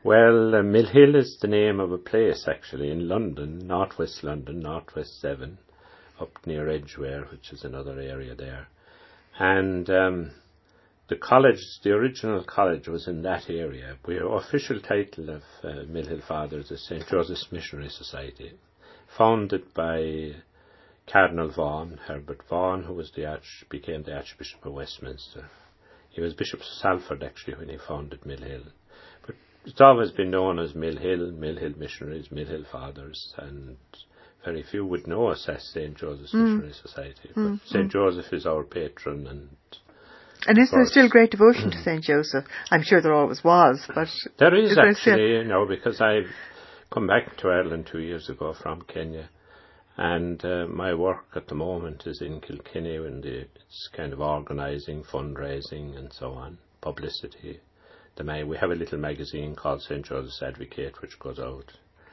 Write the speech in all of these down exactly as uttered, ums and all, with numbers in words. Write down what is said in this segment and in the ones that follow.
Well, uh, Mill Hill is the name of a place actually in London, northwest London, northwest seven, up near Edgware, which is another area there. And um, the college, the original college was in that area. Our official title of uh, Mill Hill Fathers is Saint Joseph's Missionary Society, founded by Cardinal Vaughan, Herbert Vaughan, who was the arch, became the Archbishop of Westminster. He was Bishop of Salford actually when he founded Mill Hill. But it's always been known as Mill Hill, Mill Hill Missionaries, Mill Hill Fathers, and very few would know us as Saint Joseph's mm. Missionary Society. But mm. Saint Joseph is our patron. And and is there still great devotion to Saint Joseph? I'm sure there always was, but... There is, is actually, there you know, because I've come back to Ireland two years ago from Kenya. And uh, my work at the moment is in Kilkenny, and it's kind of organising, fundraising and so on, publicity. The ma- we have a little magazine called Saint Joseph's Advocate, which goes out.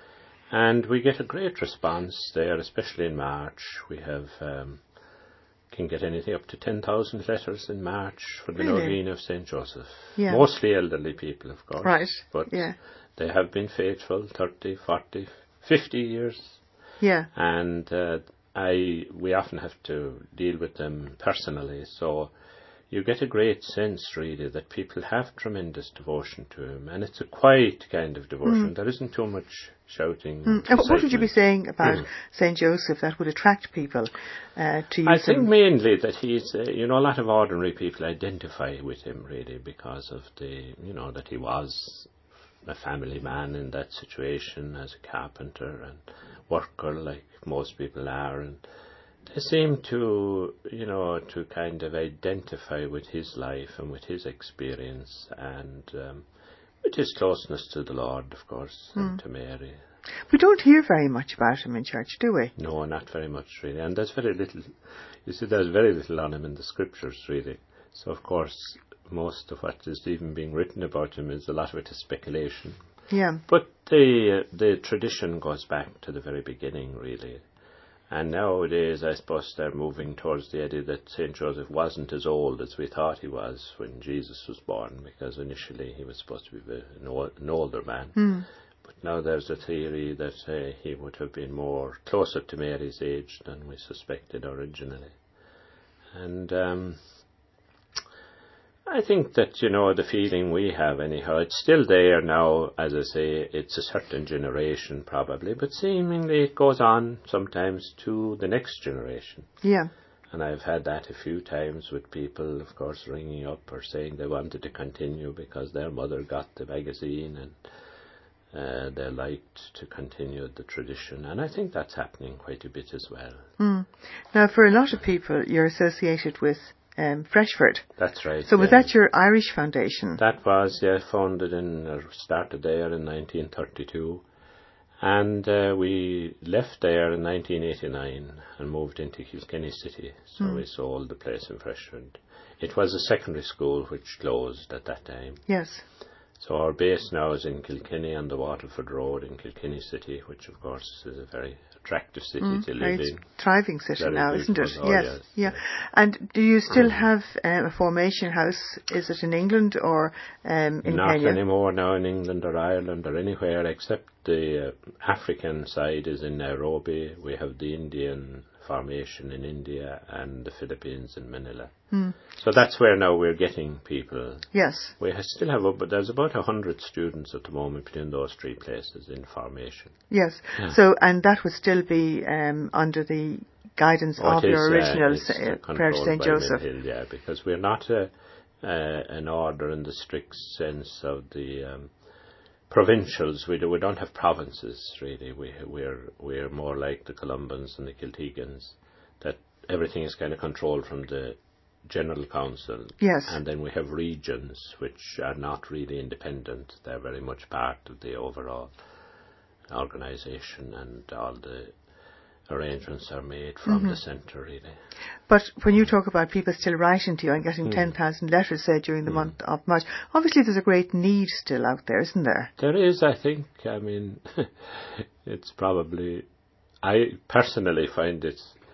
And we get a great response there, especially in March. We have um, can get anything up to ten thousand letters in March for the really? Novena of Saint Joseph. Yeah. Mostly elderly people, of course. Right, But yeah. they have been faithful thirty, forty, fifty years. Yeah. And uh, I, we often have to deal with them personally, so you get a great sense, really, that people have tremendous devotion to him, and it's a quiet kind of devotion. Mm. There isn't too much shouting. Mm. And what would you be saying about mm. Saint Joseph that would attract people uh, to use I think him? mainly that he's, uh, you know, a lot of ordinary people identify with him, really, because of the, you know, that he was a family man in that situation as a carpenter and worker like most people are, and they seem to, you know, to kind of identify with his life and with his experience and um, with his closeness to the Lord, of course, mm. and to Mary. We don't hear very much about him in church, do we? No, not very much, really. And there's very little, you see, there's very little on him in the scriptures, really. So, of course, most of what is even being written about him is a lot of it is speculation. Yeah. But the uh, the tradition goes back to the very beginning, really. And nowadays, I suppose they're moving towards the idea that Saint Joseph wasn't as old as we thought he was when Jesus was born, because initially he was supposed to be an, old, an older man. Mm. But now there's a theory that uh, he would have been more closer to Mary's age than we suspected originally. And um I think that, you know, the feeling we have anyhow, it's still there now, as I say, it's a certain generation probably, but seemingly it goes on sometimes to the next generation. Yeah. And I've had that a few times with people, of course, ringing up or saying they wanted to continue because their mother got the magazine and uh, they liked to continue the tradition. And I think that's happening quite a bit as well. Mm. Now, for a lot of people, you're associated with Um, Freshford. That's right. So was yeah. that your Irish foundation? That was, yeah, founded in, or started there in nineteen thirty-two. And uh, we left there in nineteen eighty-nine and moved into Kilkenny City. So mm. we sold the place in Freshford. It was a secondary school which closed at that time. Yes. So our base now is in Kilkenny on the Waterford Road in Kilkenny City, which of course is a very attractive city mm, to live in. Thriving city very now, beautiful. isn't it? Oh, yes. yes. Yeah. And do you still have um, a formation house? Is it in England or um, in Not Kenya? Not anymore now in England or Ireland or anywhere except the uh, African side is in Nairobi. We have the Indian formation in India and the Philippines in Manila. Mm. So that's where now we're getting people. Yes. We still have, but there's about a hundred students at the moment between those three places in formation. Yes. Yeah. So, and that would still be um, under the guidance oh, of is, your original uh, uh, Prayer to Saint Joseph. Hill, yeah, because we're not a, uh, an order in the strict sense of the um, provincials. We do, we don't have provinces really. We we're we're more like the Columbans and the Kiltegans, that everything is kind of controlled from the General Council. Yes. And then we have regions which are not really independent. They're very much part of the overall organisation, and all the arrangements are made from mm-hmm. the centre, really. But when you talk about people still writing to you and getting mm. ten thousand letters, say, during the mm. month of March, obviously there's a great need still out there, isn't there? There is, I think. I mean, it's probably... I personally find it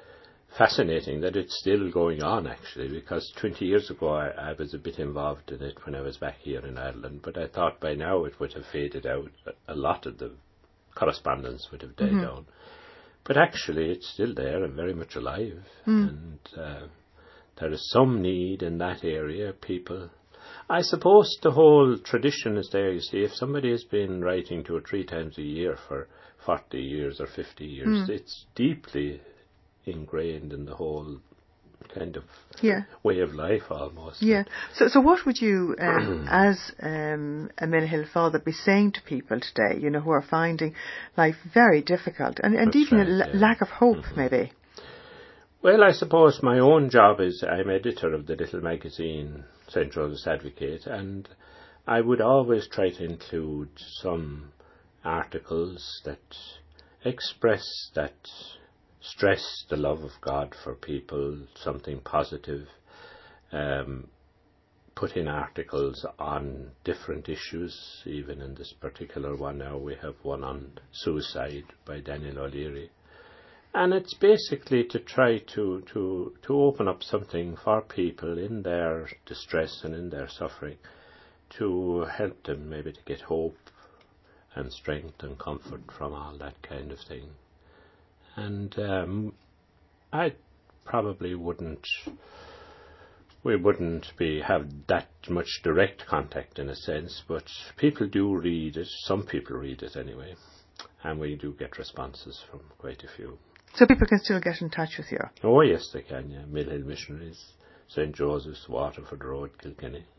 fascinating that it's still going on, actually, because twenty years ago I, I was a bit involved in it when I was back here in Ireland, but I thought by now it would have faded out. A lot of the correspondence would have died mm-hmm. down. But actually it's still there and very much alive. Mm. And uh, there is some need in that area. People, I suppose the whole tradition is there. You see, if somebody has been writing to it three times a year for forty years or fifty years, mm. it's deeply ingrained in the whole kind of yeah. way of life almost. Yeah. So so what would you, um, as um, a Mill father, be saying to people today, you know, who are finding life very difficult and, and even right, a l- yeah. lack of hope, mm-hmm. maybe? Well, I suppose my own job is I'm editor of the little magazine Saint Joseph's Advocate, and I would always try to include some articles that express, that stress the love of God for people, something positive, um, put in articles on different issues. Even in this particular one now, we have one on suicide by Daniel O'Leary. And it's basically to try to, to, to open up something for people in their distress and in their suffering, to help them maybe to get hope and strength and comfort from all that kind of thing. And um, I probably wouldn't, we wouldn't be have that much direct contact in a sense, but people do read it, some people read it anyway, and we do get responses from quite a few. So people can still get in touch with you? Oh yes, they can, yeah. Mill Hill Missionaries, Saint Joseph's, Waterford Road, Kilkenny.